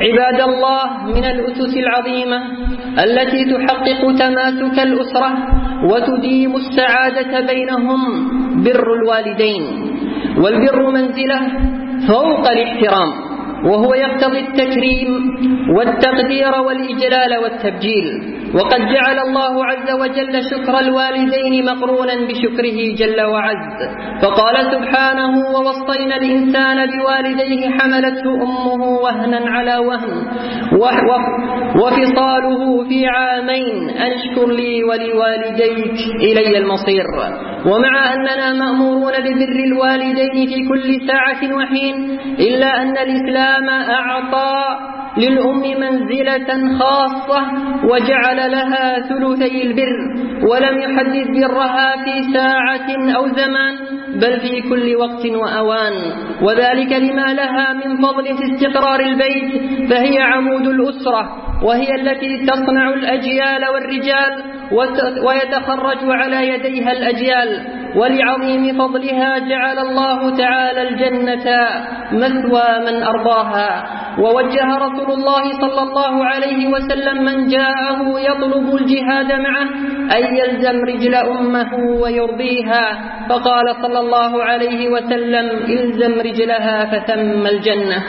عباد الله، من الأسس العظيمة التي تحقق تماسك الأسرة وتديم السعادة بينهم بر الوالدين، والبر منزلة فوق الاحترام، وهو يقتضي التكريم والتقدير والإجلال والتبجيل. وقد جعل الله عز وجل شكر الوالدين مقرونا بشكره جل وعز، فقال سبحانه: ووصينا الإنسان بوالديه حملته أمه وهنا على وهن وفصاله في عامين أن اشكر لي ولوالديك إلي المصير. ومع أننا مأمورون ببر الوالدين في كل ساعة وحين، إلا أن الإسلام أعطى للأم منزلة خاصة وجعل لها ثلثي البر، ولم يحدد برها في ساعة أو زمان، بل في كل وقت وأوان، وذلك لما لها من فضل في استقرار البيت، فهي عمود الأسرة، وهي التي تصنع الأجيال والرجال ويتخرج على يديها الأجيال. ولعظيم فضلها جعل الله تعالى الجنة مثوى من أرضاها. ووجه رسول الله صلى الله عليه وسلم من جاءه يطلب الجهاد معه أن يلزم رجل أمه ويرضيها، فقال صلى الله عليه وسلم: إلزم رجلها فثم الجنة.